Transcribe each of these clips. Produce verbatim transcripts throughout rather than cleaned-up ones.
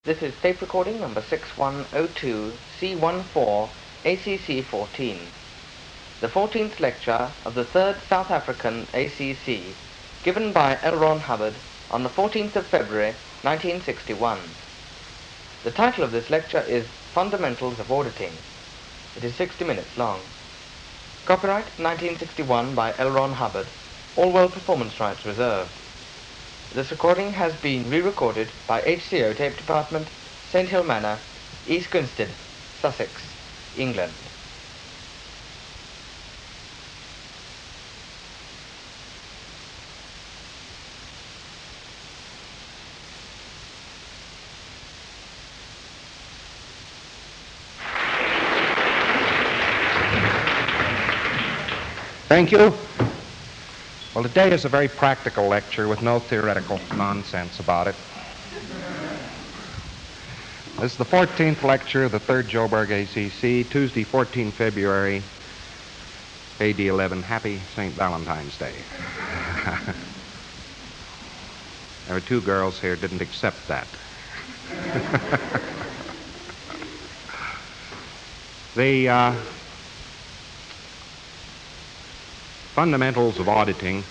This is tape recording number six one zero two C one four A C C fourteen, the fourteenth lecture of the third South African A C C, given by L. Ron Hubbard on the fourteenth of February nineteen sixty-one. The title of this lecture is Fundamentals of Auditing. It is sixty minutes long. Copyright nineteen sixty-one by L. Ron Hubbard, all world performance rights reserved. This recording has been re-recorded by H C O Tape Department, Saint Hill Manor, East Grinstead, Sussex, England. Thank you. Well, today is a very practical lecture with no theoretical nonsense about it. This is the fourteenth lecture of the third Joburg A C C, Tuesday, the fourteenth of February, A D eleven. Happy Saint Valentine's Day. There were two girls here who didn't accept that. The uh, fundamentals of auditing,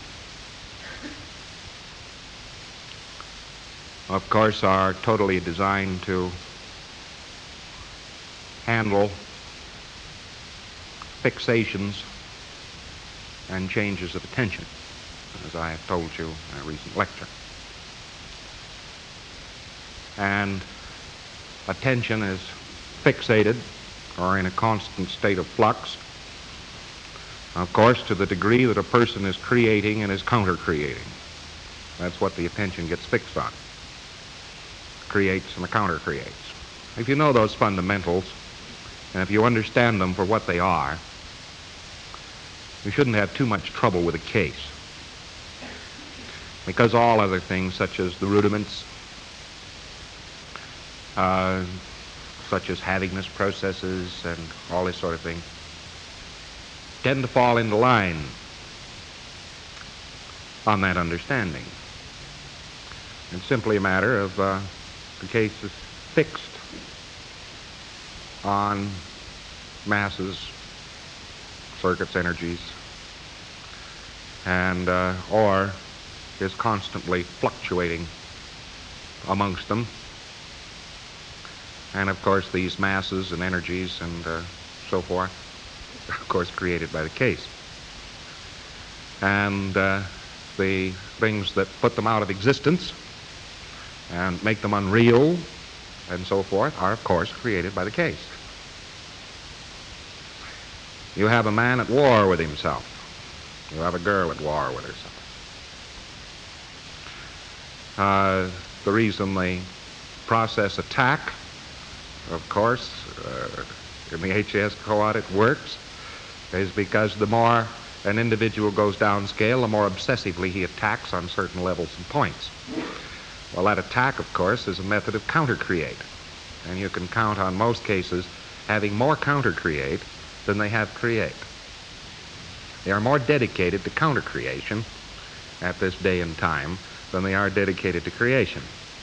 of course, are totally designed to handle fixations and changes of attention, as I have told you in a recent lecture. And attention is fixated or in a constant state of flux, of course, to the degree that a person is creating and is counter-creating. That's what the attention gets fixed on. Creates and counter-creates. If you know those fundamentals, and if you understand them for what they are, you shouldn't have too much trouble with a case. Because all other things, such as the rudiments, uh, such as havingness processes and all this sort of thing, tend to fall into line on that understanding. It's simply a matter of uh, the case is fixed on masses, circuits, energies, and uh, or is constantly fluctuating amongst them. And of course these masses and energies and uh, so forth, of course, created by the case. And uh, the things that put them out of existence and make them unreal and so forth are, of course, created by the case. You have a man at war with himself. You have a girl at war with herself. Uh, the reason the process attack, of course, uh, in the H A S co-audit works, is because the more an individual goes downscale, the more obsessively he attacks on certain levels and points. Well, that attack, of course, is a method of counter-create. And you can count on most cases having more counter-create than they have create. They are more dedicated to counter-creation at this day and time than they are dedicated to creation.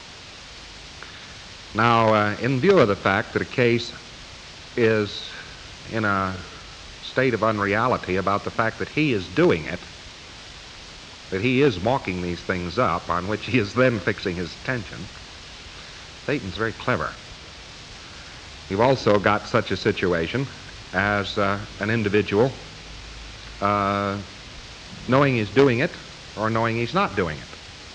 Now, uh, in view of the fact that a case is in a state of unreality about the fact that he is doing it, that he is walking these things up on which he is then fixing his attention, Satan's very clever. You've also got such a situation as uh, an individual uh, knowing he's doing it or knowing he's not doing it.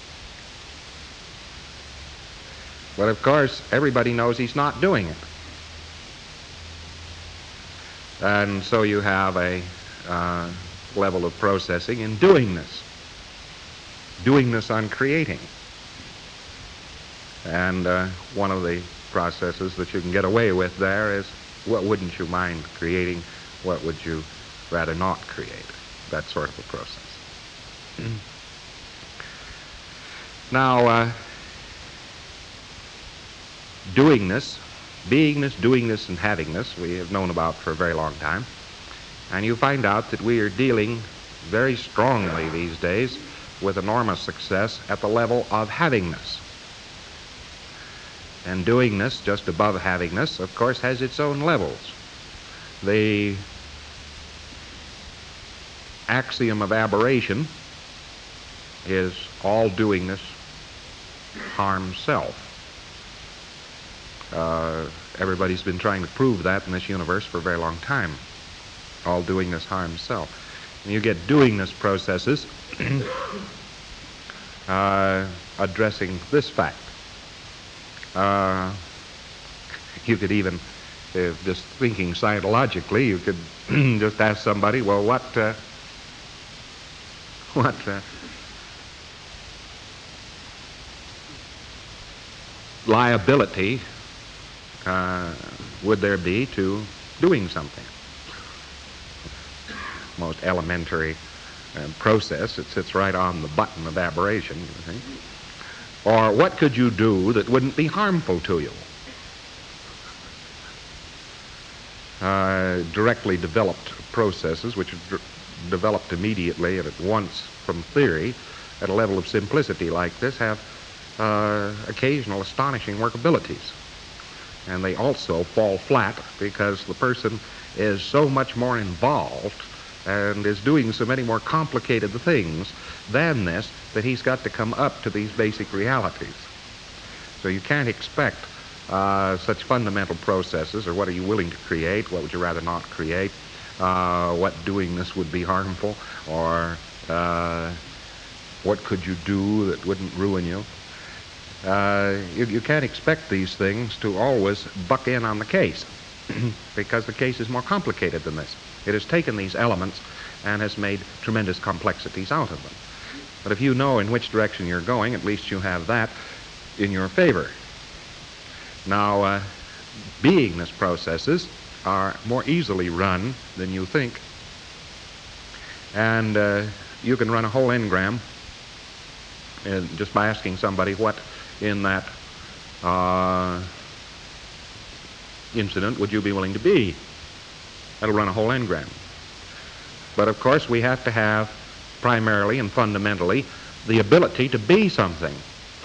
But of course, everybody knows he's not doing it. And so you have a uh, level of processing in doingness. Doingness on creating. And uh, one of the processes that you can get away with there is, what wouldn't you mind creating? What would you rather not create? That sort of a process. Now, uh, doingness, beingness, doingness, and havingness we have known about for a very long time. And you find out that we are dealing very strongly these days with enormous success at the level of havingness. And doingness, just above havingness, of course, has its own levels. The axiom of aberration is all doingness harms self. Uh, everybody's been trying to prove that in this universe for a very long time. All doingness harms self. And you get doingness processes uh, addressing this fact. Uh, you could even, if just thinking scientologically, you could just ask somebody, well, what, uh, what, uh, liability uh, would there be to doing something? Most elementary uh, process, it sits right on the button of aberration, you think. Or what could you do that wouldn't be harmful to you? Uh, directly developed processes, which are d- developed immediately and at once from theory at a level of simplicity like this, have uh, occasional astonishing workabilities. And they also fall flat because the person is so much more involved and is doing so many more complicated things than this that he's got to come up to these basic realities. So you can't expect uh, such fundamental processes, or what are you willing to create, what would you rather not create, uh, what doing this would be harmful, or uh, what could you do that wouldn't ruin you. Uh, you, you can't expect these things to always buck in on the case because the case is more complicated than this. It has taken these elements and has made tremendous complexities out of them. But if you know in which direction you're going, at least you have that in your favor. Now, uh, beingness processes are more easily run than you think. And uh, you can run a whole engram uh, just by asking somebody what in that uh, incident would you be willing to be. That'll run a whole engram. But of course we have to have primarily and fundamentally the ability to be something.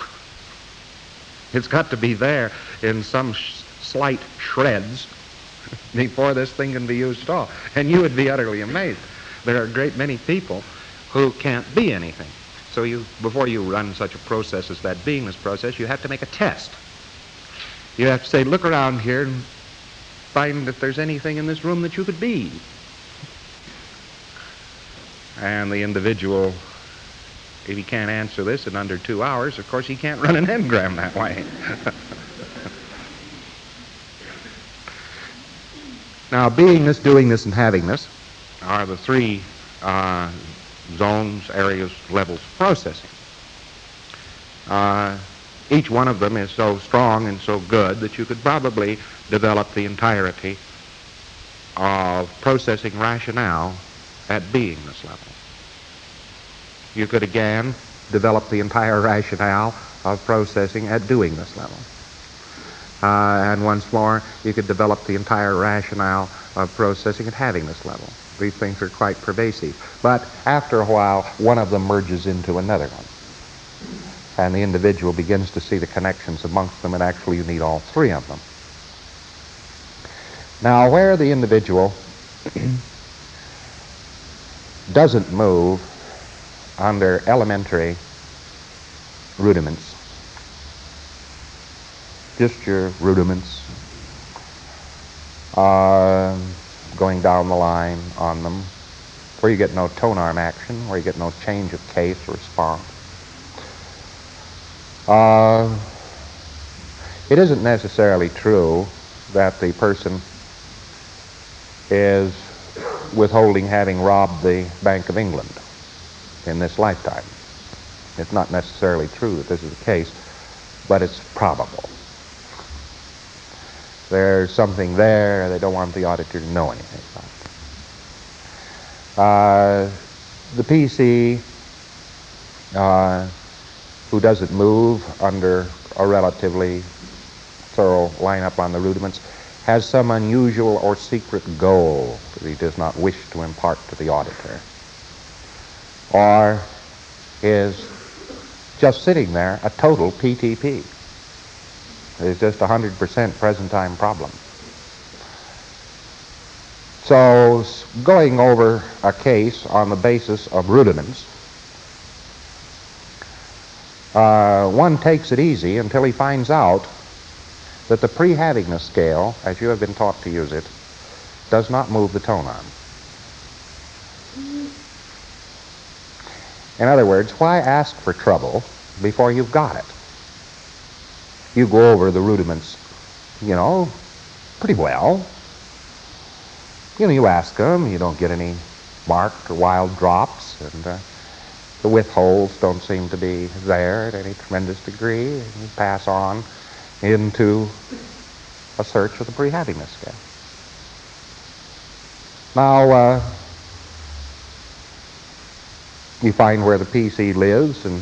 It's got to be there in some sh- slight shreds before this thing can be used at all. And you would be utterly amazed. There are a great many people who can't be anything. So you, before you run such a process as that beingness process, you have to make a test. You have to say, look around here and find if there's anything in this room that you could be. And the individual, if he can't answer this in under two hours, of course he can't run an engram that way. Now, beingness, doingness, and havingness are the three uh, zones, areas, levels of processing. Uh, each one of them is so strong and so good that you could probably develop the entirety of processing rationale at beingness level. You could again develop the entire rationale of processing at doingness level. Uh, and once more, you could develop the entire rationale of processing at havingness level. These things are quite pervasive. But after a while, one of them merges into another one. And the individual begins to see the connections amongst them, and actually you need all three of them. Now, where the individual doesn't move under elementary rudiments, just your rudiments, uh, going down the line on them, where you get no tone arm action, where you get no change of case or response. Uh, it isn't necessarily true that the person is withholding having robbed the Bank of England in this lifetime. It's not necessarily true that this is the case, but it's probable. There's something there. They don't want the auditor to know anything about it. Uh, the P C, uh, who doesn't move under a relatively thorough lineup on the rudiments, has some unusual or secret goal that he does not wish to impart to the auditor, or is just sitting there a total P T P. is just a one hundred percent present-time problem. So, going over a case on the basis of rudiments, uh, one takes it easy until he finds out that the pre-Havingness scale, as you have been taught to use it, does not move the tone arm. In other words, why ask for trouble before you've got it? You go over the rudiments, you know, pretty well. You know, you ask them, you don't get any marked or wild drops, and uh, the width holes don't seem to be there at any tremendous degree, and you pass on into a search of the pre-Havingness scale. Now, uh, you find where the P C lives, and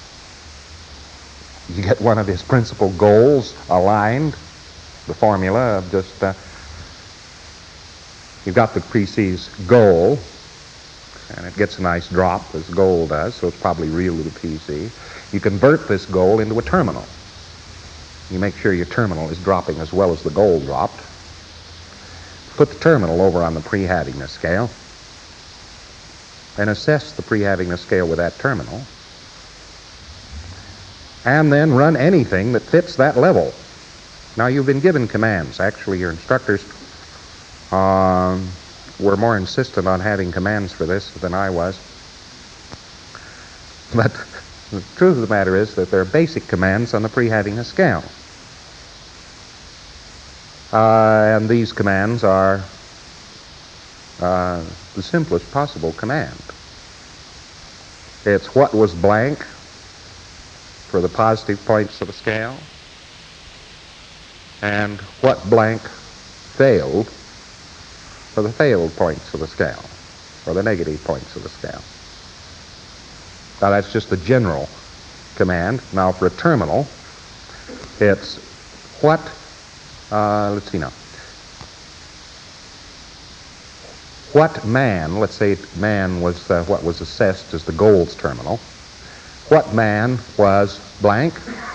you get one of his principal goals aligned, the formula of just, uh, you've got the P C's goal, and it gets a nice drop, as goal does, so it's probably real to the P C. You convert this goal into a terminal. You make sure your terminal is dropping as well as the goal dropped. Put the terminal over on the pre-Havingness scale, and assess the pre-Havingness scale with that terminal, and then run anything that fits that level. Now, you've been given commands. Actually, your instructors um, were more insistent on having commands for this than I was. But the truth of the matter is that there are basic commands on the pre-Havingness scale. Uh, and these commands are uh, the simplest possible command. It's what was blank for the positive points of the scale, and what blank failed for the failed points of the scale, or the negative points of the scale. Now, that's just the general command. Now, for a terminal, it's what, uh, let's see now, what man, let's say man was uh, what was assessed as the goals terminal, what man was blank,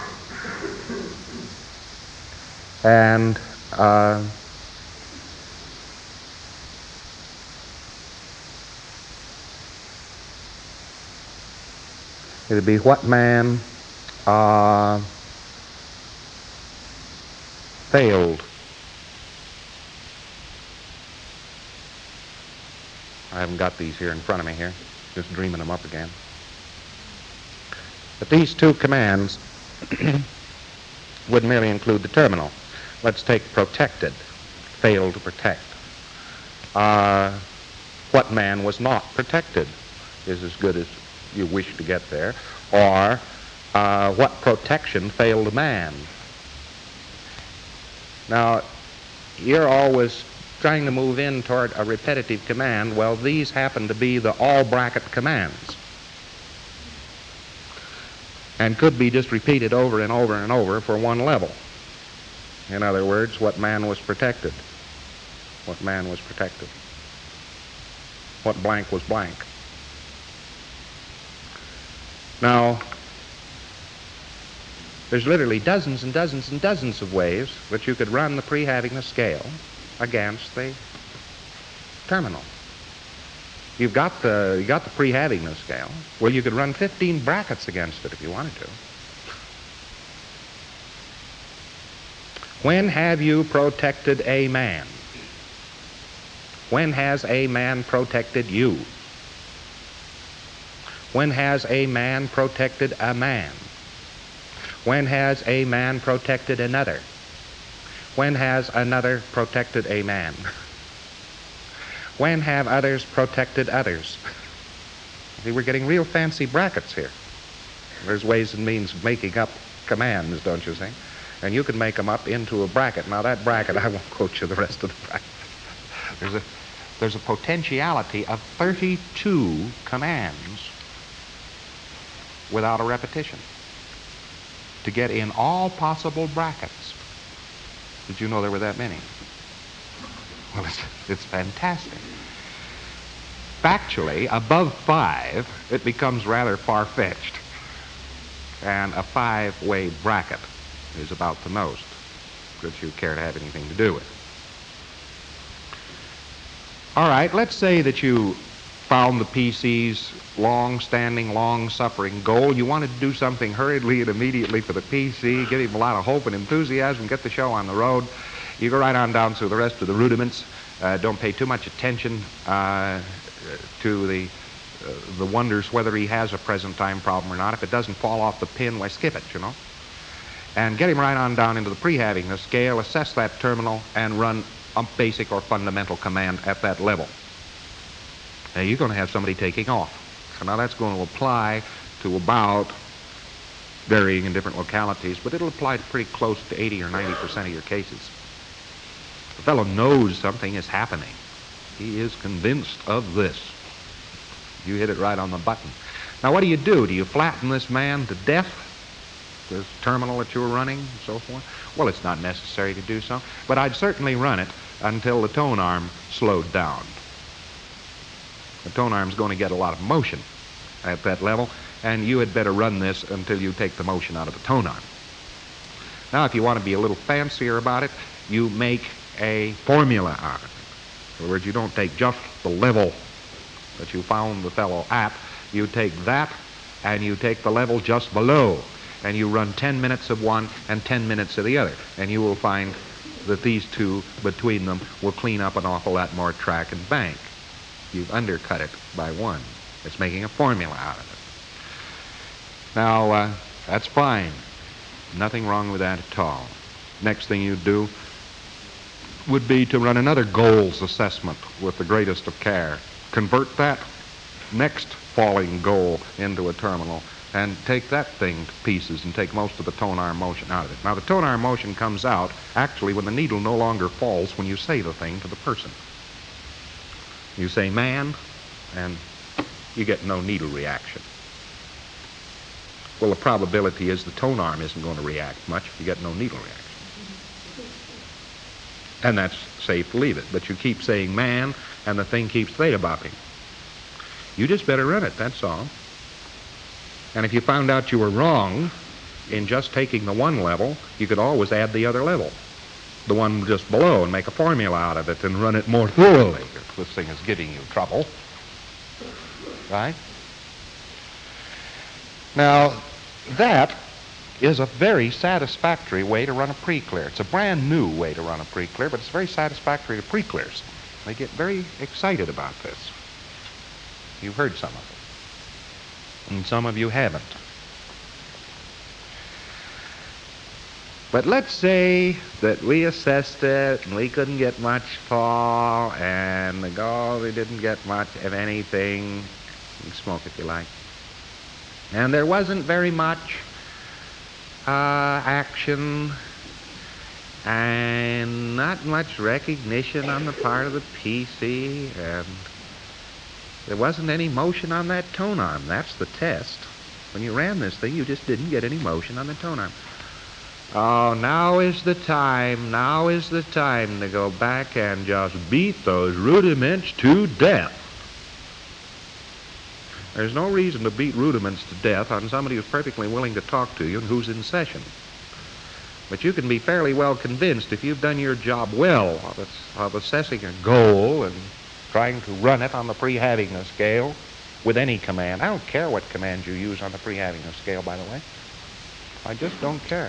and uh, it would be what man uh, failed. I haven't got these here in front of me here, just dreaming them up again. But these two commands would merely include the terminal. Let's take protected, fail to protect. Uh, what man was not protected is as good as you wish to get there. Or uh, what protection failed man. Now, you're always trying to move in toward a repetitive command. Well, these happen to be the all bracket commands, and could be just repeated over and over and over for one level. In other words, what man was protected. What man was protected. What blank was blank. Now, there's literally dozens and dozens and dozens of ways that you could run the pre-Havingness scale against the terminal. You've got the, you got the pre-Havingness scale. Well, you could run fifteen brackets against it if you wanted to. When have you protected a man? When has a man protected you? When has a man protected a man? When has a man protected another? When has another protected a man? When have others protected others? See, we're getting real fancy brackets here. There's ways and means of making up commands, don't you see? And you can make them up into a bracket. Now, that bracket, I won't quote you the rest of the bracket. There's a, there's a potentiality of thirty-two commands without a repetition to get in all possible brackets. Did you know there were that many? Well, it's, it's fantastic. Factually, above five, it becomes rather far-fetched. And a five-way bracket is about the most that you care to have anything to do with. All right, let's say that you found the P C's long-standing, long-suffering goal. You wanted to do something hurriedly and immediately for the P C, give him a lot of hope and enthusiasm, get the show on the road. You go right on down through the rest of the rudiments. Uh, don't pay too much attention uh, to the uh, the wonders whether he has a present time problem or not. If it doesn't fall off the pin, why skip it, you know. And get him right on down into the pre-having the scale, assess that terminal, and run a basic or fundamental command at that level. Now you're going to have somebody taking off. So now that's going to apply to about, varying in different localities, but it'll apply to pretty close to eighty or ninety percent of your cases. The fellow knows something is happening. He is convinced of this. You hit it right on the button. Now what do you do? Do you flatten this man to death? This terminal that you were running and so forth? Well, it's not necessary to do so, but I'd certainly run it until the tone arm slowed down. The tone arm's going to get a lot of motion at that level, and you had better run this until you take the motion out of the tone arm. Now, if you want to be a little fancier about it, you make a formula out of it. In other words, you don't take just the level that you found the fellow at. You take that, and you take the level just below, and you run ten minutes of one and ten minutes of the other, and you will find that these two, between them, will clean up an awful lot more track and bank. You've undercut it by one. It's making a formula out of it. Now, uh, that's fine. Nothing wrong with that at all. Next thing you do would be to run another goals assessment with the greatest of care. Convert that next falling goal into a terminal and take that thing to pieces and take most of the tone arm motion out of it. Now, the tone arm motion comes out actually when the needle no longer falls when you say the thing to the person. You say man, and you get no needle reaction. Well, the probability is the tone arm isn't going to react much if you get no needle reaction. And that's safe to leave it. But you keep saying man, and the thing keeps theta-bopping. You just better run it, that's all. And if you found out you were wrong in just taking the one level, you could always add the other level, the one just below, and make a formula out of it and run it more thoroughly if this thing is giving you trouble. Right? Now, that is a very satisfactory way to run a pre-clear. It's a brand new way to run a pre-clear, but it's very satisfactory to pre-clears. They get very excited about this. You've heard some of it, and some of you haven't. But let's say that we assessed it and we couldn't get much fall, and the goal, we didn't get much of anything. You can smoke if you like. And there wasn't very much uh, action and not much recognition on the part of the P C, and there wasn't any motion on that tone arm. That's the test. When you ran this thing, you just didn't get any motion on the tone arm. Oh, now is the time, now is the time to go back and just beat those rudiments to death. There's no reason to beat rudiments to death on somebody who's perfectly willing to talk to you and who's in session. But you can be fairly well convinced if you've done your job well of, of assessing a goal and trying to run it on the pre-having scale with any command. I don't care what command you use on the pre-having scale, by the way. I just don't care.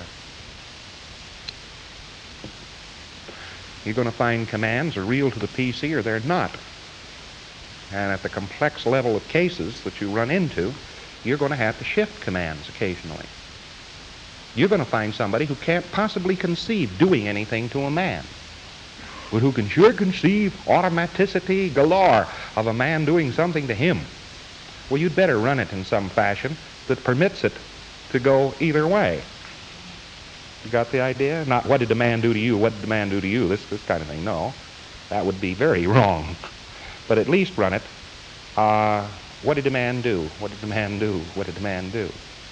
You're going to find commands are real to the P C or they're not. And at the complex level of cases that you run into, you're going to have to shift commands occasionally. You're going to find somebody who can't possibly conceive doing anything to a man, but who can sure conceive automaticity galore of a man doing something to him. Well, you'd better run it in some fashion that permits it to go either way. You got the idea? Not what did the man do to you, what did the man do to you, this, this kind of thing. No, that would be very wrong. But at least run it, uh, what did the man do? What did the man do? What did the man do?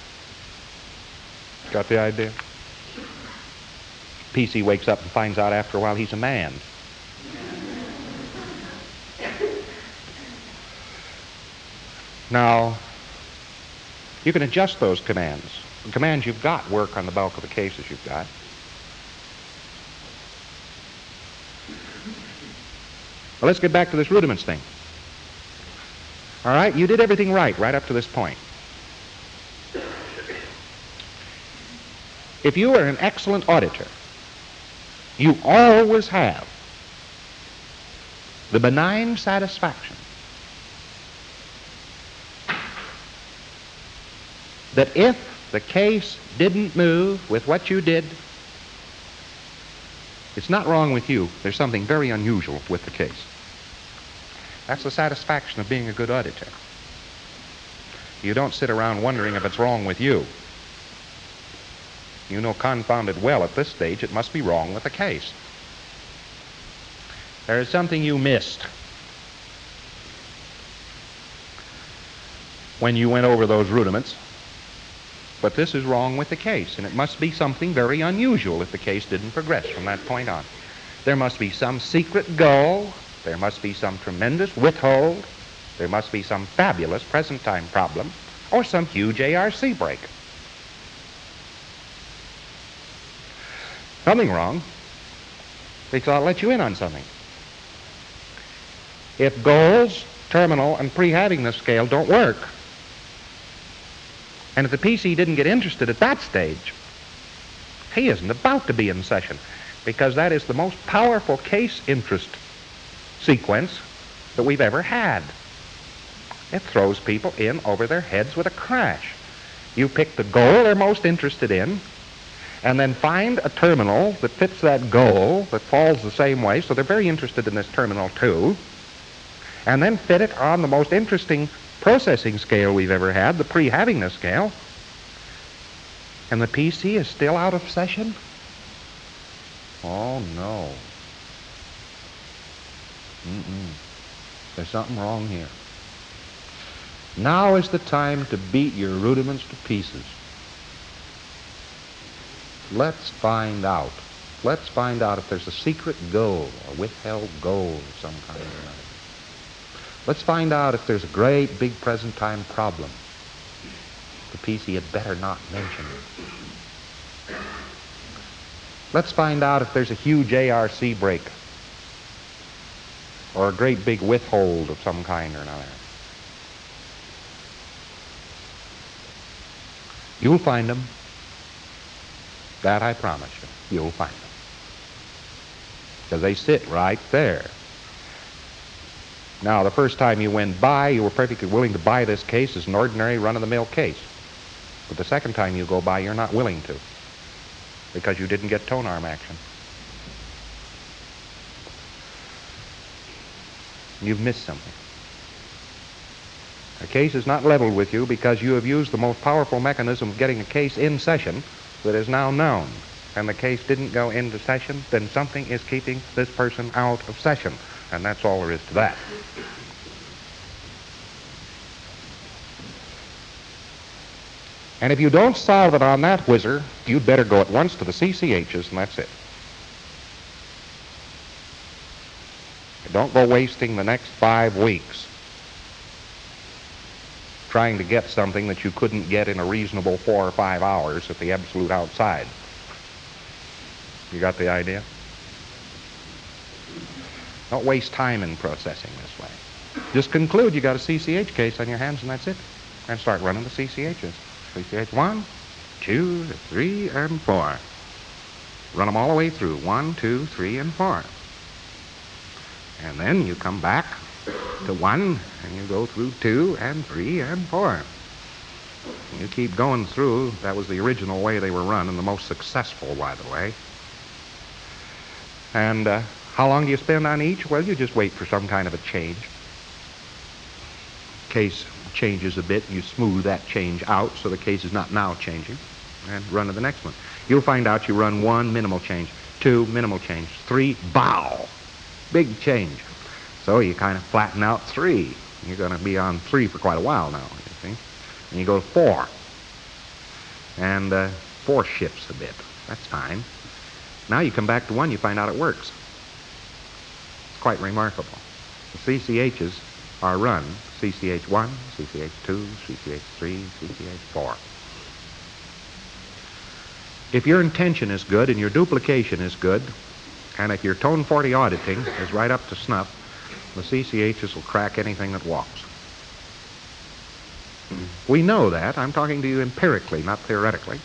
Got the idea? P C wakes up and finds out after a while he's a man. Now, you can adjust those commands. The commands you've got work on the bulk of the cases you've got. Well, let's get back to this rudiments thing. All right, you did everything right, right up to this point. If you are an excellent auditor, you always have the benign satisfaction that if the case didn't move with what you did, it's not wrong with you. There's something very unusual with the case. That's the satisfaction of being a good auditor. You don't sit around wondering if it's wrong with you. You know confounded well at this stage it must be wrong with the case. There is something you missed when you went over those rudiments, but this is wrong with the case, and it must be something very unusual if the case didn't progress from that point on. There must be some secret goal. There must be some tremendous withhold. There must be some fabulous present-time problem, or some huge A R C break. Something wrong, because I'll let you in on something. If goals, terminal, and pre-havingness scale don't work, and if the P C didn't get interested at that stage, he isn't about to be in session, because that is the most powerful case interest sequence that we've ever had. It throws people in over their heads with a crash. You pick the goal they're most interested in, and then find a terminal that fits that goal, that falls the same way, so they're very interested in this terminal too, and then fit it on the most interesting processing scale we've ever had, the pre-havingness scale, and the P C is still out of session? Oh, no. Mm-mm. There's something wrong here. Now is the time to beat your rudiments to pieces. Let's find out. Let's find out if there's a secret goal, a withheld goal of some kind or another. Let's find out if there's a great big present time problem the P C had better not mention. Let's find out if there's a huge A R C break or a great big withhold of some kind or another. You'll find them. That I promise you. You'll find them. Because they sit right there. Now, the first time you went by, you were perfectly willing to buy this case as an ordinary run-of-the-mill case. But the second time you go by, you're not willing to, because you didn't get tone arm action. You've missed something. A case is not leveled with you because you have used the most powerful mechanism of getting a case in session that is now known. And the case didn't go into session, then something is keeping this person out of session. And that's all there is to that. And if you don't solve it on that whizzer, you'd better go at once to the C C H's, and that's it. Don't go wasting the next five weeks trying to get something that you couldn't get in a reasonable four or five hours at the absolute outside. You got the idea? Don't waste time in processing this way. Just conclude you got a C C H case on your hands, and that's it. And start running the C C H's. C C H one, two, three, and four. Run them all the way through. One, two, three, and four. And then you come back to one, and you go through two, and three, and four. And you keep going through. That was the original way they were run, and the most successful, by the way. And uh, how long do you spend on each? Well, you just wait for some kind of a change. Case changes a bit, you smooth that change out so the case is not now changing, and run to the next one. You'll find out you run one, minimal change, two, minimal change, three, bow, big change. So you kind of flatten out three. You're going to be on three for quite a while now, you see. And you go to four. And uh, four shifts a bit. That's fine. Now you come back to one, you find out it works. It's quite remarkable. The C C H's are run C C H one, C C H two, C C H three, C C H four. if your intention is good and your duplication is good, and if your tone forty auditing is right up to snuff, the C C Hs will crack anything that walks. We know that. I'm talking to you empirically, not theoretically.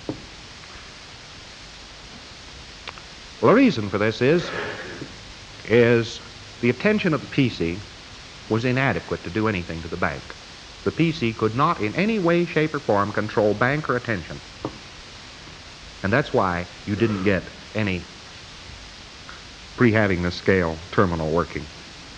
Well, the reason for this is, is the attention of the P C was inadequate to do anything to the bank. The P C could not in any way, shape, or form control bank or attention. And that's why you didn't get any pre-having the scale terminal working.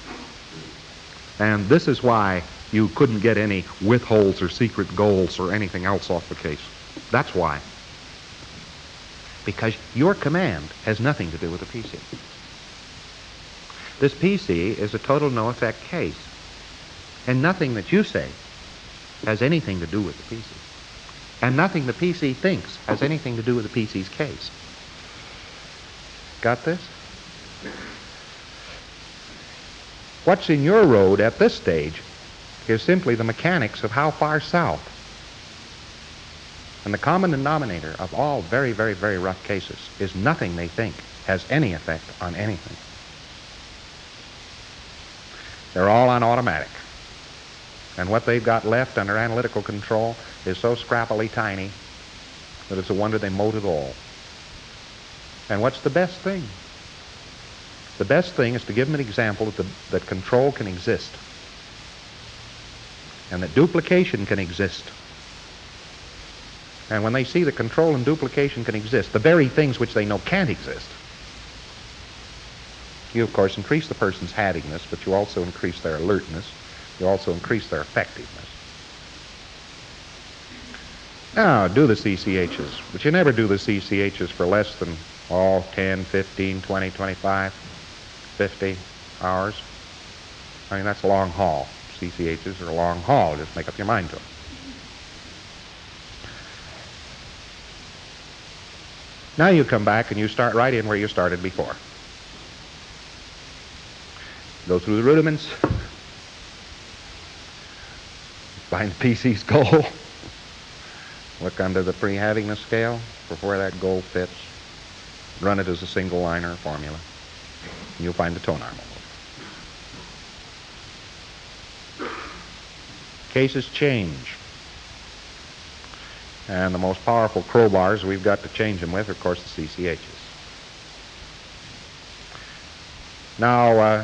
And this is why you couldn't get any withholds or secret goals or anything else off the case. That's why. Because your command has nothing to do with the P C. This P C is a total no-effect case. And nothing that you say has anything to do with the P C. And nothing the P C thinks has anything to do with the P C's case. Got this? What's in your road at this stage is simply the mechanics of how far south. And the common denominator of all very, very, very rough cases is nothing they think has any effect on anything. They're all on automatic. And what they've got left under analytical control is so scrappily tiny that it's a wonder they mote at all. And what's the best thing? The best thing is to give them an example that, the, that control can exist and that duplication can exist. And when they see that control and duplication can exist, the very things which they know can't exist, you, of course, increase the person's hattiness, but you also increase their alertness. You also increase their effectiveness. Now, do the C C Hs, but you never do the C C Hs for less than, oh, ten, fifteen, twenty, twenty-five, fifty hours. I mean, that's a long haul. C C Hs are a long haul. Just make up your mind to them. Now you come back and you start right in where you started before. Go through the rudiments. Find the P C's goal. Look under the pre-having the scale for where that goal fits. Run it as a single liner formula. And you'll find the tone arm. Cases change. And the most powerful crowbars we've got to change them with are, of course, the C C Hs. Now, uh,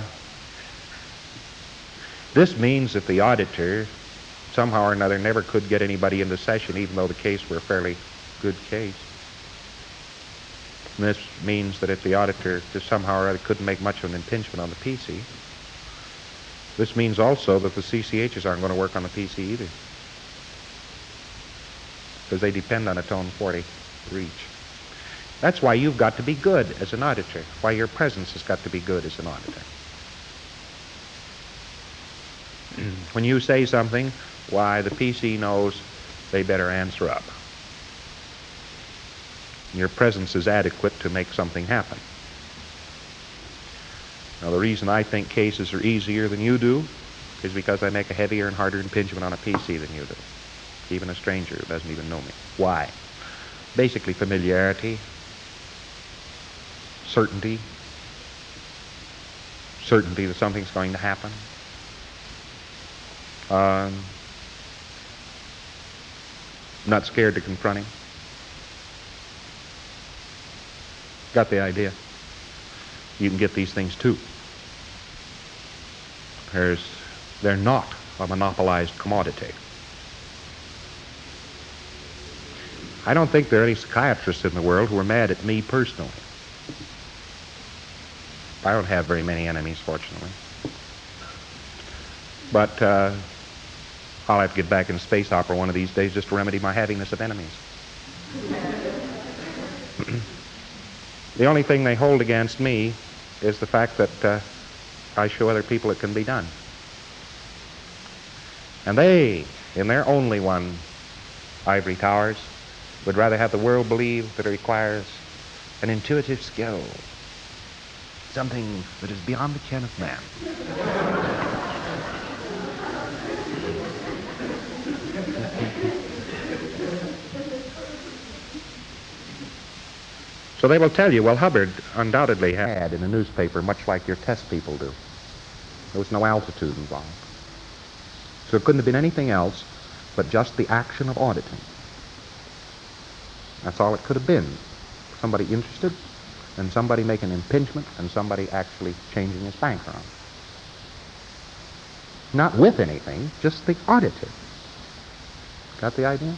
this means that the auditor somehow or another never could get anybody into session, even though the case were a fairly good case. And this means that if the auditor just somehow or other couldn't make much of an impingement on the P C, this means also that the C C Hs aren't going to work on the P C either, because they depend on a tone forty reach. That's why you've got to be good as an auditor, why your presence has got to be good as an auditor. When you say something, why, the P C knows they better answer up. Your presence is adequate to make something happen. Now, the reason I think cases are easier than you do is because I make a heavier and harder impingement on a P C than you do, even a stranger who doesn't even know me. Why? Basically familiarity, certainty, certainty that something's going to happen. Um, not scared to confront him. Got the idea? You can get these things too. There's, they're not a monopolized commodity. I don't think there are any psychiatrists in the world who are mad at me personally. I don't have very many enemies, fortunately. But uh, I'll have to get back in space opera one of these days just to remedy my havingness of enemies. The only thing they hold against me is the fact that uh, I show other people it can be done. And they, in their only one ivory towers, would rather have the world believe that it requires an intuitive skill, something that is beyond the ken of man. So they will tell you, well, Hubbard undoubtedly had in a newspaper, much like your test people do. There was no altitude involved. So it couldn't have been anything else but just the action of auditing. That's all it could have been. Somebody interested, and somebody making an impingement, and somebody actually changing his bank around. Not with anything, just the auditor. Got the idea?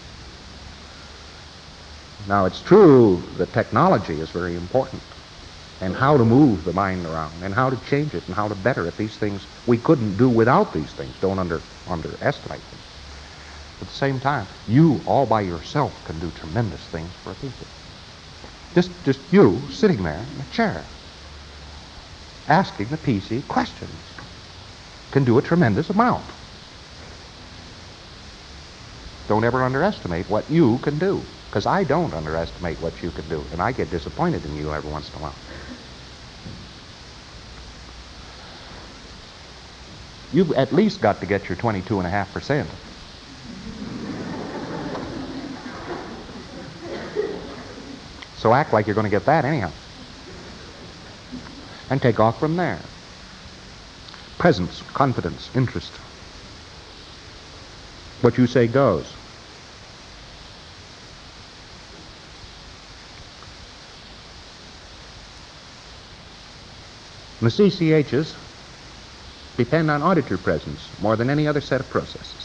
Now, it's true that technology is very important, and how to move the mind around, and how to change it, and how to better it. These things we couldn't do without these things. Don't under, underestimate them. At the same time, you all by yourself can do tremendous things for people. Just, just you sitting there in a chair, asking the P C questions, can do a tremendous amount. Don't ever underestimate what you can do, because I don't underestimate what you can do, and I get disappointed in you every once in a while. You've at least got to get your twenty-two and a half percent. So act like you're going to get that anyhow. And take off from there. Presence, confidence, interest. What you say goes. The C C Hs depend on auditor presence more than any other set of processes.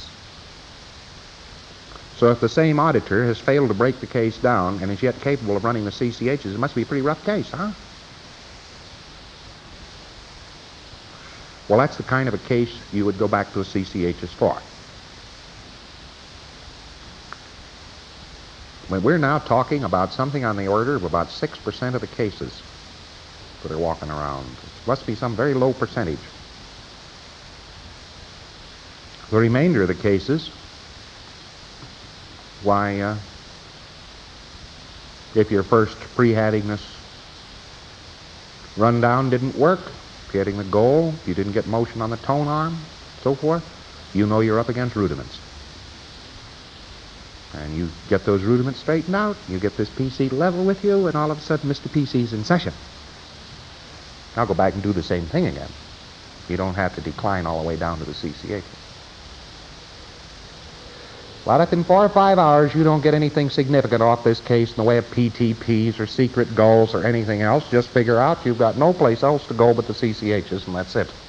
So if the same auditor has failed to break the case down and is yet capable of running the C C Hs, it must be a pretty rough case, huh? Well, that's the kind of a case you would go back to a C C Hs for. But we're now talking about something on the order of about six percent of the cases that are walking around. It must be some very low percentage. The remainder of the cases, why, uh, if your first pre-having-ness rundown didn't work, getting the goal, if you didn't get motion on the tone arm, so forth, you know you're up against rudiments. And you get those rudiments straightened out, you get this P C level with you, and all of a sudden Mister P C's in session. I'll go back and do the same thing again. You don't have to decline all the way down to the C C H. But if in four or five hours you don't get anything significant off this case in the way of P T Ps or secret goals or anything else, just figure out you've got no place else to go but the C C Hs, and that's it.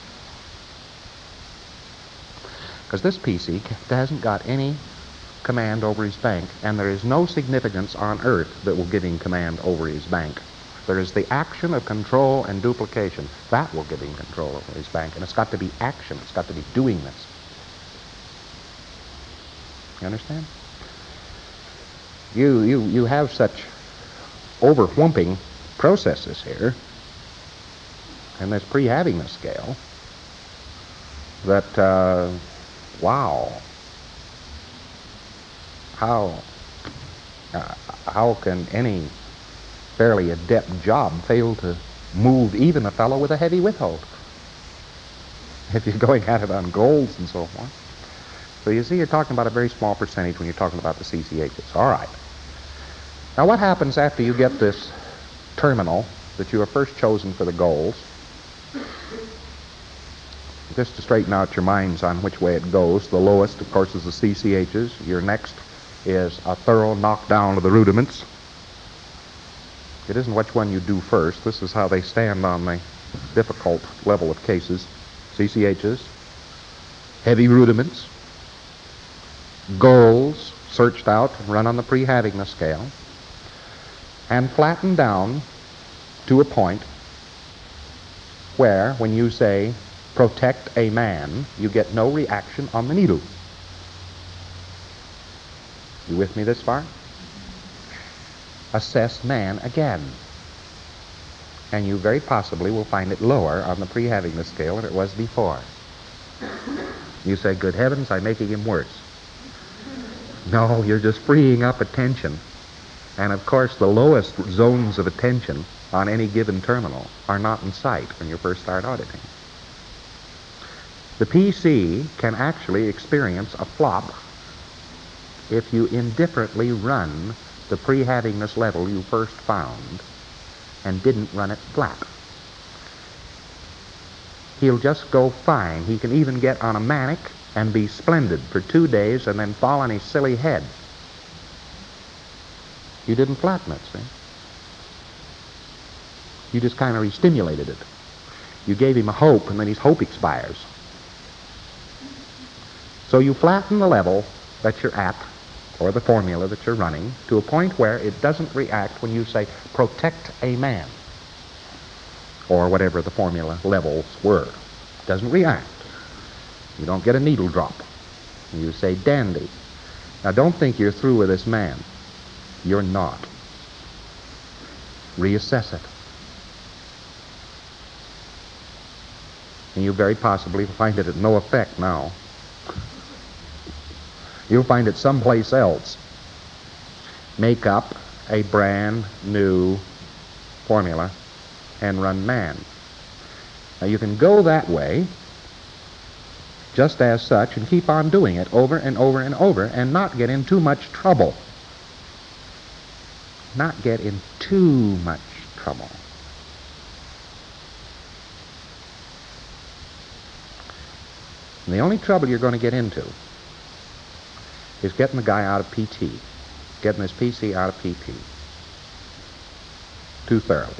Because this P C hasn't got any command over his bank, and there is no significance on earth that will give him command over his bank. There is the action of control and duplication. That will give him control over his bank, and it's got to be action. It's got to be doing this. You understand? You, you, you have such overwhelming processes here, and this pre-having-ness scale, that, uh, wow, how, uh, how can any fairly adept job fail to move even a fellow with a heavy withhold, if you're going at it on goals and so forth? So you see, you're talking about a very small percentage when you're talking about the C C Hs. All right. Now what happens after you get this terminal that you have first chosen for the goals? Just to straighten out your minds on which way it goes, the lowest, of course, is the C C Hs. Your next is a thorough knockdown of the rudiments. It isn't which one you do first. This is how they stand on the difficult level of cases. C C Hs, heavy rudiments, goals searched out and run on the pre-having-ness scale, and flattened down to a point where, when you say, protect a man, you get no reaction on the needle. You with me this far? Assess man again. And you very possibly will find it lower on the pre-having-ness scale than it was before. You say, good heavens, I'm making him worse. No, you're just freeing up attention. And of course, the lowest zones of attention on any given terminal are not in sight when you first start auditing. The P C can actually experience a flop if you indifferently run the pre-having-ness level you first found and didn't run it flat. He'll just go fine. He can even get on a manic and be splendid for two days and then fall on his silly head. You didn't flatten it, see? You just kind of re-stimulated it. You gave him a hope, and then his hope expires. So you flatten the level that you're at, or the formula that you're running, to a point where it doesn't react when you say, protect a man, or whatever the formula levels were. It doesn't react. You don't get a needle drop. You say, dandy. Now don't think you're through with this man. You're not. Reassess it. And you very possibly find it at no effect now. You'll find it someplace else. Make up a brand new formula and run man. Now you can go that way just as such and keep on doing it over and over and over and not get in too much trouble. Not get in too much trouble. And the only trouble you're going to get into is getting the guy out of P T, getting this P C out of P T too thoroughly.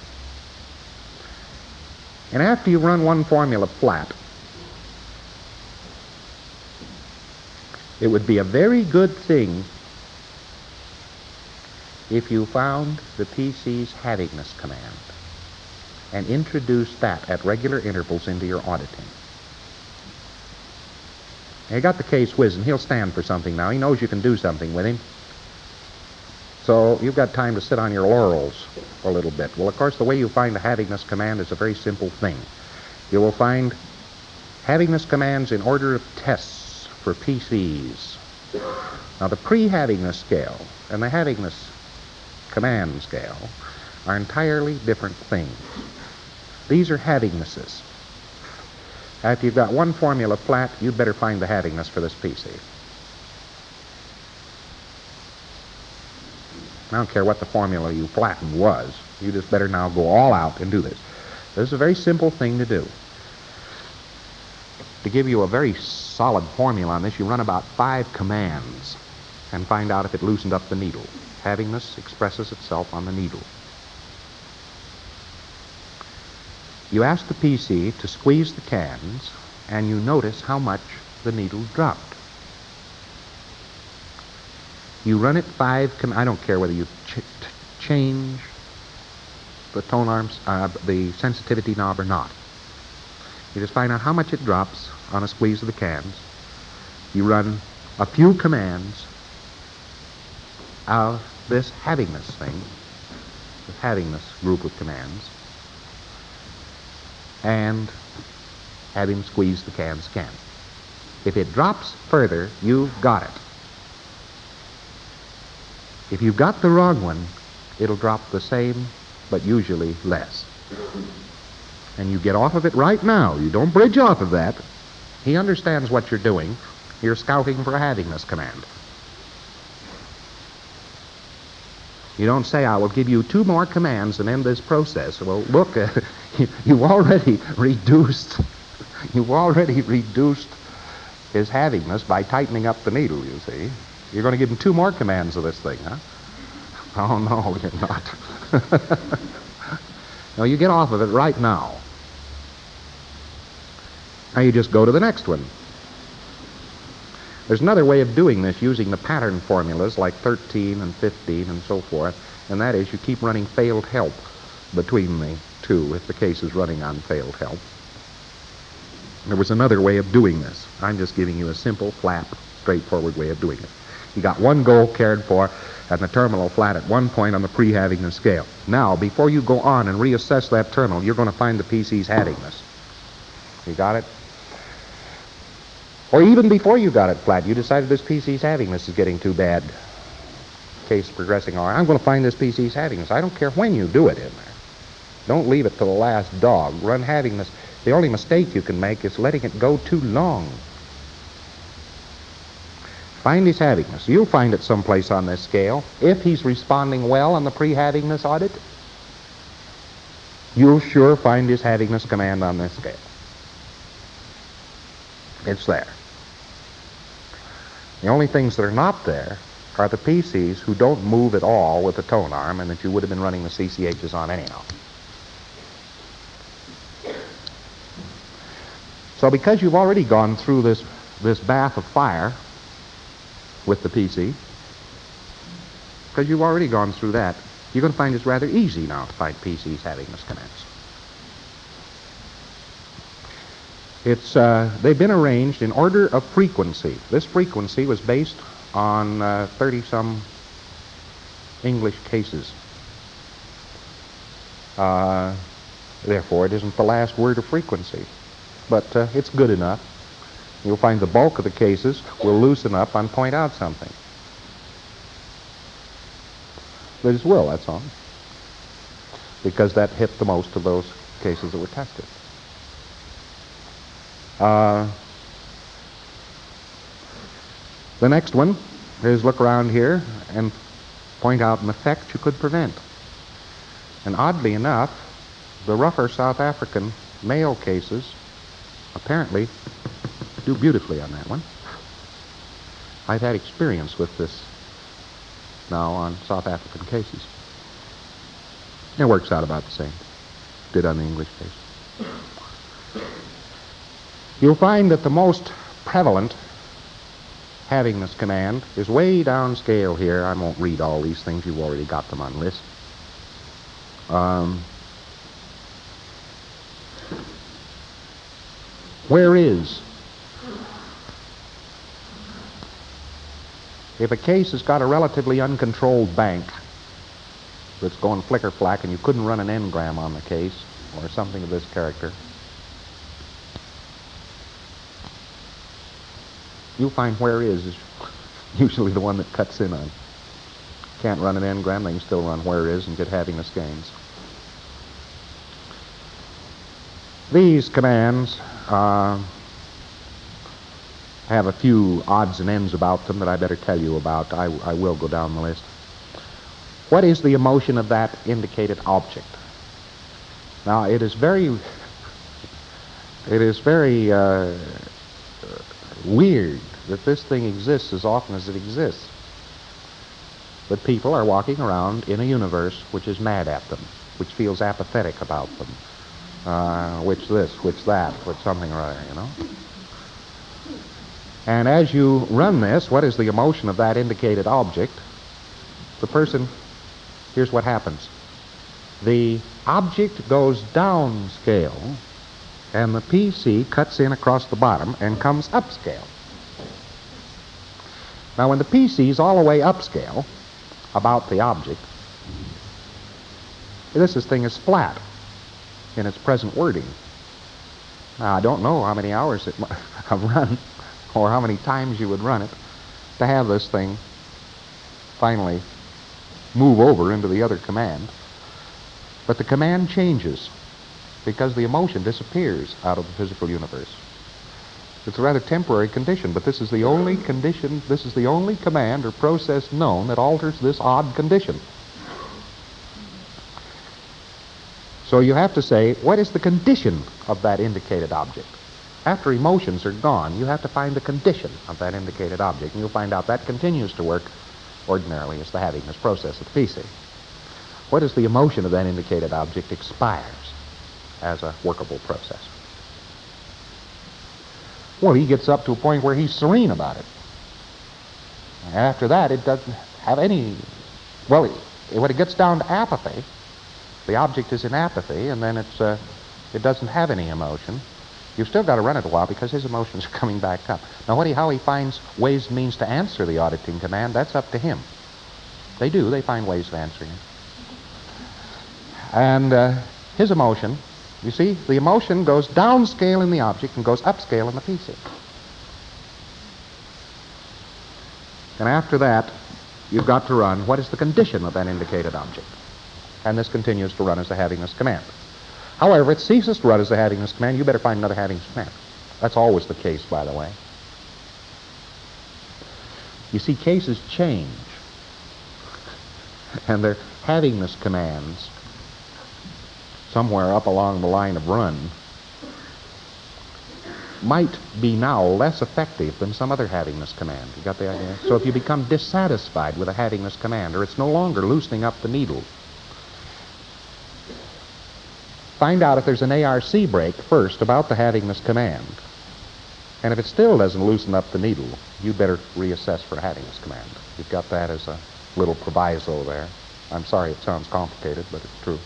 And after you run one formula flat, it would be a very good thing if you found the P C's havingness command and introduced that at regular intervals into your auditing. You got the case whizzing. He'll stand for something now. He knows you can do something with him. So you've got time to sit on your laurels a little bit. Well, of course, the way you find the havingness command is a very simple thing. You will find havingness commands in order of tests for P Cs. Now, the pre-havingness scale and the havingness command scale are entirely different things. These are havingnesses. After you've got one formula flat, you'd better find the havingness for this P C. I don't care what the formula you flattened was. You just better now go all out and do this. This is a very simple thing to do. To give you a very solid formula on this, you run about five commands and find out if it loosened up the needle. Havingness expresses itself on the needle. You ask the P C to squeeze the cans, and you notice how much the needle dropped. You run it five, com I don't care whether you ch change the tone arms, uh, the sensitivity knob or not. You just find out how much it drops on a squeeze of the cans. You run a few commands of this havingness thing, this havingness group of commands, and have him squeeze the cans again. If it drops further, you've got it. If you've got the wrong one, it'll drop the same, but usually less. And you get off of it right now. You don't bridge off of that. He understands what you're doing. You're scouting for a havingness command. You don't say, I will give you two more commands and end this process. Well, look, uh, you, you've already reduced, you've already reduced his havingness by tightening up the needle, you see. You're going to give him two more commands of this thing, huh? Oh, no, you're not. No, you get off of it right now. Now you just go to the next one. There's another way of doing this using the pattern formulas like thirteen and fifteen and so forth, and that is you keep running failed help between the two if the case is running on failed help. There was another way of doing this. I'm just giving you a simple, flat, straightforward way of doing it. You got one goal cared for and the terminal flat at one point on the pre-havingness scale. Now, before you go on and reassess that terminal, you're going to find the P C's havingness. You got it? Or even before you got it flat, you decided this P C's havingness is getting too bad. Case progressing all right. I'm going to find this P C's havingness. I don't care when you do it in there. Don't leave it to the last dog. Run havingness. The only mistake you can make is letting it go too long. Find his havingness. You'll find it someplace on this scale. If he's responding well on the pre-havingness audit, you'll sure find his havingness command on this scale. It's there. The only things that are not there are the P Cs who don't move at all with the tone arm and that you would have been running the C C Hs on anyhow. So because you've already gone through this, this bath of fire with the P C, because you've already gone through that, you're going to find it's rather easy now to find P Cs having this commands. It's, uh, they've been arranged in order of frequency. This frequency was based on uh, thirty-some English cases. Uh, therefore, it isn't the last word of frequency. But uh, it's good enough. You'll find the bulk of the cases will loosen up and point out something. They just will, that's all. Because that hit the most of those cases that were tested. Uh, the next one is look around here and point out an effect you could prevent. And oddly enough, the rougher South African male cases apparently do beautifully on that one. I've had experience with this now on South African cases. It works out about the same. Did on the English case. You'll find that the most prevalent having this command is way downscale here. I won't read all these things. You've already got them on list. Um, where is? If a case has got a relatively uncontrolled bank that's going flicker-flack and you couldn't run an engram on the case or something of this character, you'll find where is is usually the one that cuts in on. Can't run an engram, they can still run where is and get havingness gains. These commands uh, have a few odds and ends about them that I better tell you about. I, I will go down the list. What is the emotion of that indicated object? Now, it is very, it is very uh, weird that this thing exists as often as it exists. But people are walking around in a universe which is mad at them, which feels apathetic about them, uh, which this, which that, which something or other, you know. And as you run this, what is the emotion of that indicated object? The person, here's what happens. The object goes downscale, and the P C cuts in across the bottom and comes upscale. Now, when the P C is all the way upscale about the object, this thing is flat in its present wording. Now, I don't know how many hours it might have run or how many times you would run it to have this thing finally move over into the other command. But the command changes because the emotion disappears out of the physical universe. It's a rather temporary condition, but this is the only condition, this is the only command or process known that alters this odd condition. So you have to say, what is the condition of that indicated object? After emotions are gone, you have to find the condition of that indicated object, and you'll find out that continues to work ordinarily as the havingness process of the P C. What is the emotion of that indicated object expires as a workable process. Well, he gets up to a point where he's serene about it. After that, it doesn't have any, well, when it gets down to apathy, the object is in apathy, and then it's, uh, it doesn't have any emotion. You've still got to run it a while because his emotions are coming back up. Now, what he, how he finds ways and means to answer the auditing command, that's up to him. They do. They find ways of answering it. And uh, his emotion, you see, the emotion goes downscale in the object and goes upscale in the P C. And after that, you've got to run what is the condition of that indicated object. And this continues to run as the havingness command. However, if it ceases to run as the havingness command, you better find another havingness command. That's always the case, by the way. You see, cases change. And their havingness commands somewhere up along the line of run might be now less effective than some other having this command. You got the idea? So if you become dissatisfied with a having this command, or it's no longer loosening up the needle, find out if there's an A R C break first about the having this command. And if it still doesn't loosen up the needle, you better reassess for having this command. You've got that as a little proviso there. I'm sorry it sounds complicated, but it's true.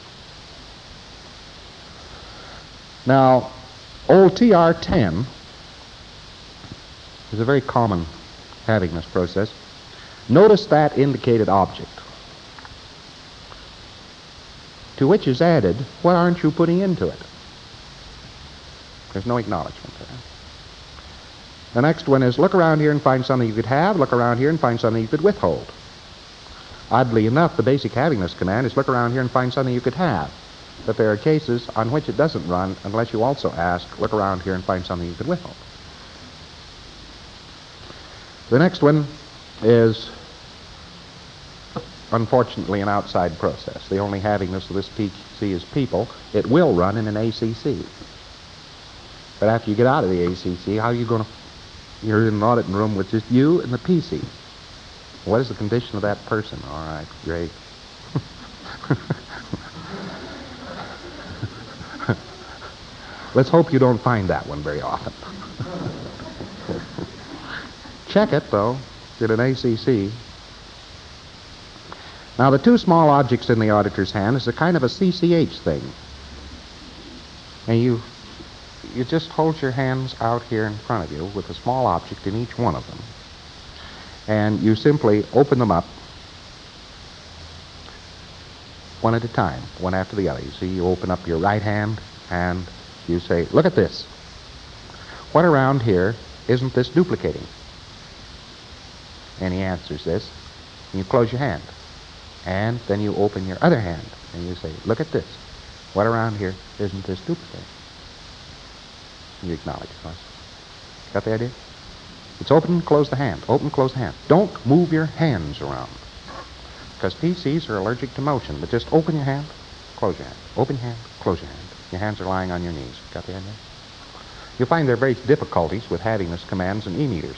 Now, old T R ten is a very common having this process. Notice that indicated object, to which is added, what aren't you putting into it? There's no acknowledgement there. The next one is, look around here and find something you could have, look around here and find something you could withhold. Oddly enough, the basic having this command is look around here and find something you could have. But there are cases on which it doesn't run unless you also ask, look around here and find something you could withhold. The next one is, unfortunately, an outside process. The only having this of this P C is people. It will run in an A C C. But after you get out of the A C C, how are you going to... You're in an auditing room with just you and the P C. What is the condition of that person? All right, great. Let's hope you don't find that one very often. Check it, though, in an A C C. Now, the two small objects in the auditor's hand is a kind of a C C H thing. And you, you just hold your hands out here in front of you with a small object in each one of them. And you simply open them up one at a time, one after the other. You see, you open up your right hand and you say, look at this. What around here isn't this duplicating? And he answers this, and you close your hand. And then you open your other hand, and you say, look at this. What around here isn't this duplicating? And you acknowledge, of course. Got the idea? It's open and close the hand. Open, close the hand. Don't move your hands around, because P Cs are allergic to motion. But just open your hand, close your hand. Open your hand, close your hand. Your hands are lying on your knees. Got the idea? You'll find there are various difficulties with having this commands and E-meters.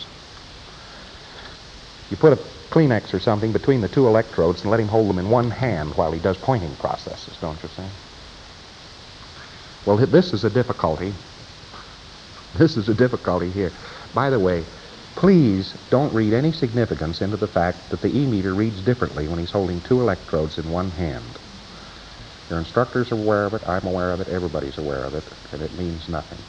You put a Kleenex or something between the two electrodes and let him hold them in one hand while he does pointing processes, don't you see? Well, this is a difficulty. This is a difficulty here. By the way, please don't read any significance into the fact that the E-meter reads differently when he's holding two electrodes in one hand. Your instructors are aware of it, I'm aware of it, everybody's aware of it, and it means nothing.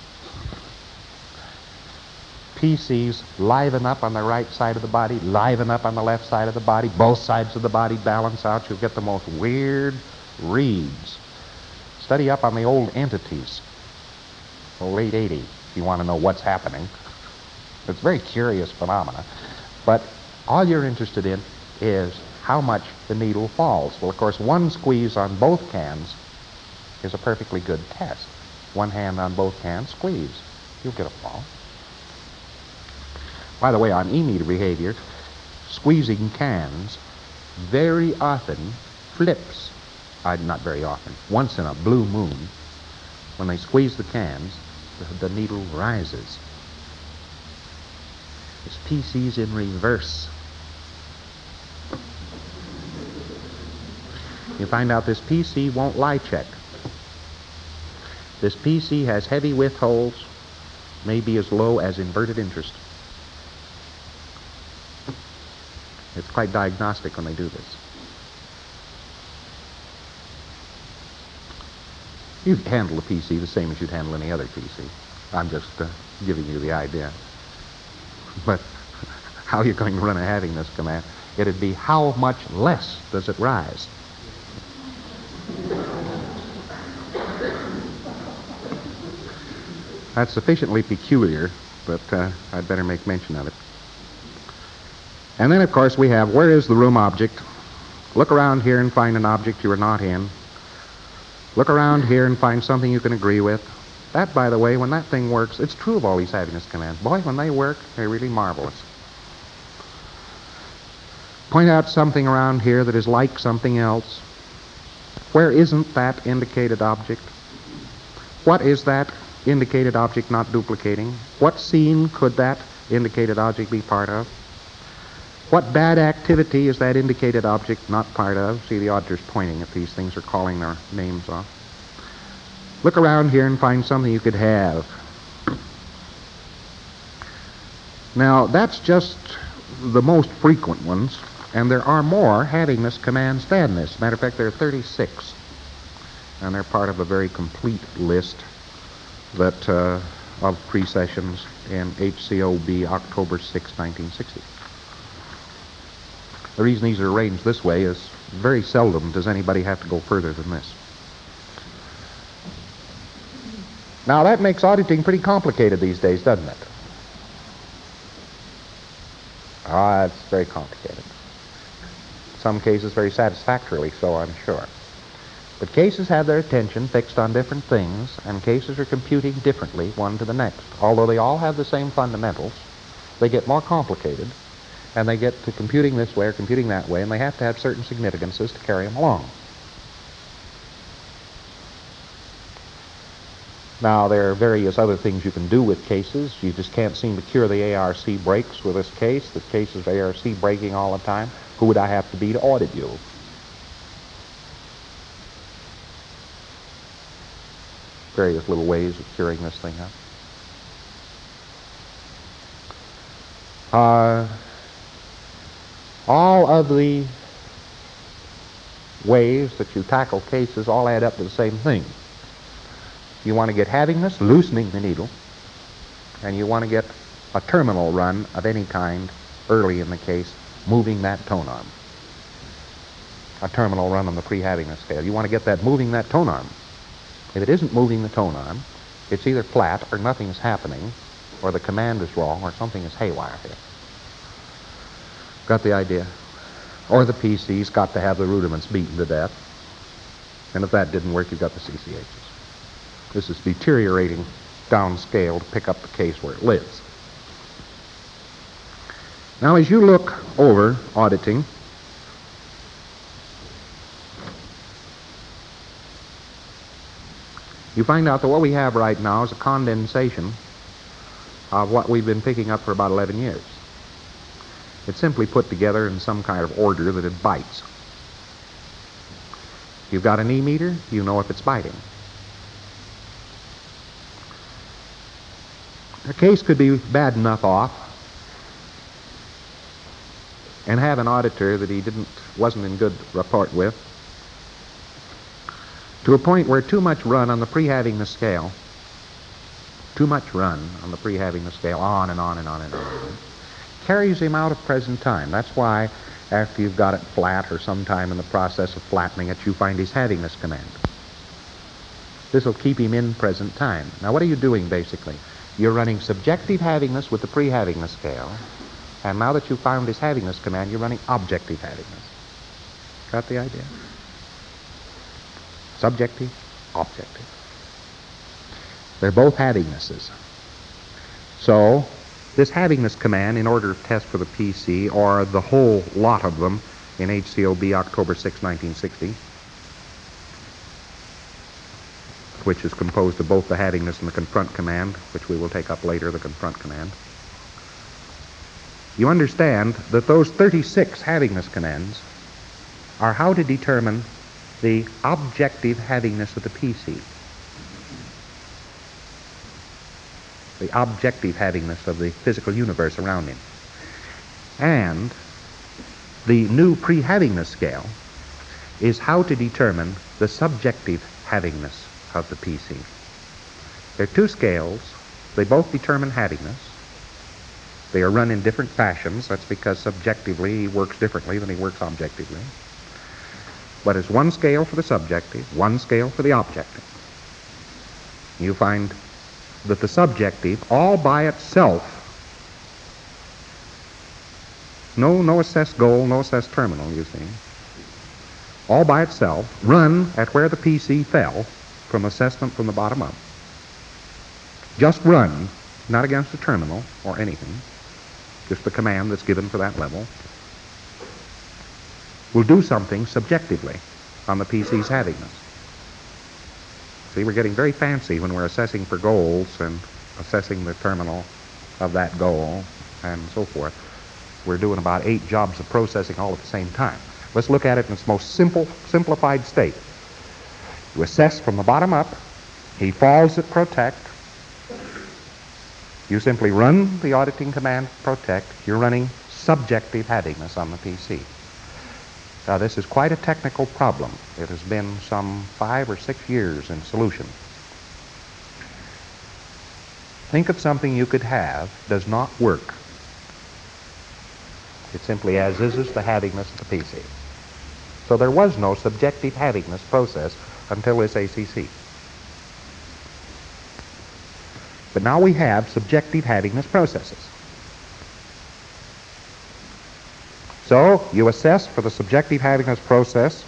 P Cs liven up on the right side of the body, liven up on the left side of the body, both sides of the body balance out. You'll get the most weird reads. Study up on the old entities, the late eighties, if you want to know what's happening. It's a very curious phenomena. But all you're interested in is how much the needle falls. Well, of course, one squeeze on both cans is a perfectly good test. One hand on both cans, squeeze. You'll get a fall. By the way, on E-meter behavior, squeezing cans very often flips. Uh, not very often. Once in a blue moon, when they squeeze the cans, the, the needle rises. It's P Cs in reverse. You find out this P C won't lie check. This P C has heavy withholds, maybe as low as inverted interest. It's quite diagnostic when they do this. You handle a P C the same as you'd handle any other P C. I'm just uh, giving you the idea. But how you're going to run a having this command, it'd be how much less does it rise? That's sufficiently peculiar, but uh, I'd better make mention of it. And then, of course, we have, where is the room object? Look around here and find an object you are not in. Look around here and find something you can agree with. That, by the way, when that thing works, it's true of all these having this commands. Boy, when they work, they're really marvelous. Point out something around here that is like something else. Where isn't that indicated object? What is that indicated object not duplicating? What scene could that indicated object be part of? What bad activity is that indicated object not part of? See, the auditor's pointing at these things or calling their names off. Look around here and find something you could have. Now, that's just the most frequent ones, and there are more having this command than this. Matter of fact, there are thirty-six, and they're part of a very complete list that uh, of precessions in H C O B October sixth, nineteen sixty. The reason these are arranged this way is very seldom does anybody have to go further than this. Now, that makes auditing pretty complicated these days, doesn't it? Ah, it's very complicated. In some cases, very satisfactorily so, I'm sure. But cases have their attention fixed on different things, and cases are computing differently one to the next. Although they all have the same fundamentals, they get more complicated, and they get to computing this way or computing that way, and they have to have certain significances to carry them along. Now, there are various other things you can do with cases. You just can't seem to cure the A R C breaks with this case. The case is A R C breaking all the time. Who would I have to be to audit you? Various little ways of curing this thing up. Uh, all of the ways that you tackle cases all add up to the same thing. You want to get havingness, loosening the needle, and you want to get a terminal run of any kind early in the case, moving that tone arm. A terminal run on the pre-havingness scale. You want to get that moving that tone arm. If it isn't moving the tone arm, it's either flat or nothing is happening, or the command is wrong, or something is haywire here. Got the idea? Or the P C's got to have the rudiments beaten to death. And if that didn't work, you've got the C C H's. This is deteriorating downscale to pick up the case where it lives. Now, as you look over auditing, you find out that what we have right now is a condensation of what we've been picking up for about eleven years. It's simply put together in some kind of order that it bites. You've got an E-meter, you know if it's biting. A case could be bad enough off and have an auditor that he didn't wasn't in good rapport with, to a point where too much run on the pre-havingness scale, too much run on the pre-havingness scale, on and on and on and on, carries him out of present time. That's why after you've got it flat or sometime in the process of flattening it, you find his havingness command. This will keep him in present time. Now, what are you doing basically? You're running subjective havingness with the pre-havingness scale, and now that you've found his havingness command, you're running objective havingness. Got the idea? Subjective, objective. They're both havingnesses. So, this havingness command, in order to test for the P C, or the whole lot of them in H C O B October sixth, nineteen sixty, which is composed of both the havingness and the confront command, which we will take up later, the confront command. You understand that those thirty-six havingness commands are how to determine the objective havingness of the P C. The objective havingness of the physical universe around him. And the new pre-havingness scale is how to determine the subjective havingness of the P C. There are two scales. They both determine havingness. They are run in different fashions. That's because subjectively he works differently than he works objectively. But it's one scale for the subjective, one scale for the objective. You find that the subjective, all by itself, no, no assessed goal, no assessed terminal, you see, all by itself, run at where the P C fell from assessment from the bottom up. Just run, not against the terminal or anything, just the command that's given for that level, will do something subjectively. on the P C's happiness. See, we're getting very fancy when we're assessing for goals and assessing the terminal of that goal and so forth. We're doing about eight jobs of processing all at the same time. Let's look at it in its most simple, simplified state. You assess from the bottom up. He falls at protect. You simply run the auditing command protect. You're running subjective happiness on the P C. Now, this is quite a technical problem. It has been some five or six years in solution. Think of something you could have does not work. It simply as is is the happiness of the P C. So there was no subjective happiness process until this A C C. But now we have subjective happiness processes. So you assess for the subjective happiness process,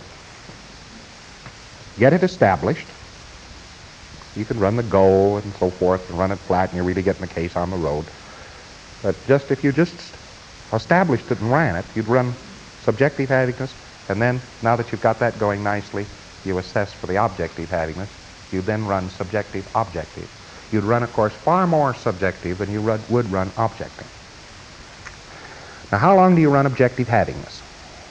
get it established. You can run the goal and so forth and run it flat and you're really getting the case on the road. But just if you just established it and ran it, you'd run subjective happiness, and then now that you've got that going nicely, you assess for the objective happiness. You then run subjective objective. You'd run, of course, far more subjective than you run, would run objective. Now, how long do you run objective happiness?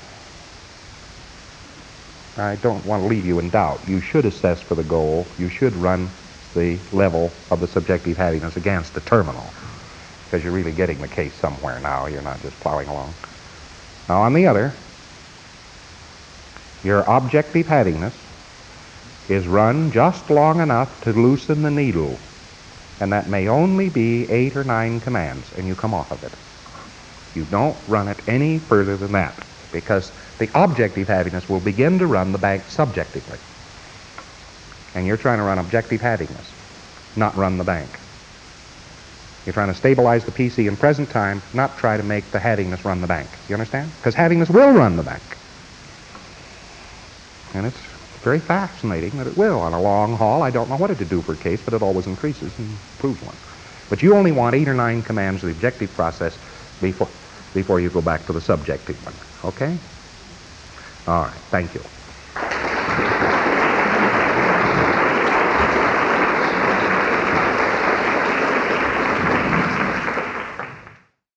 I don't want to leave you in doubt. You should assess for the goal. You should run the level of the subjective happiness against the terminal, because you're really getting the case somewhere now. You're not just plowing along. Now, on the other, your objective happiness is run just long enough to loosen the needle, and that may only be eight or nine commands, and you come off of it. You don't run it any further than that, because the objective happiness will begin to run the bank subjectively. And you're trying to run objective happiness, not run the bank. You're trying to stabilize the P C in present time, not try to make the happiness run the bank. You understand? Because happiness will run the bank. And it's very fascinating that it will. On a long haul, I don't know what it would do for a case, but it always increases and improves one. But you only want eight or nine commands of the objective process before, before you go back to the subjective one. Okay? All right. Thank you.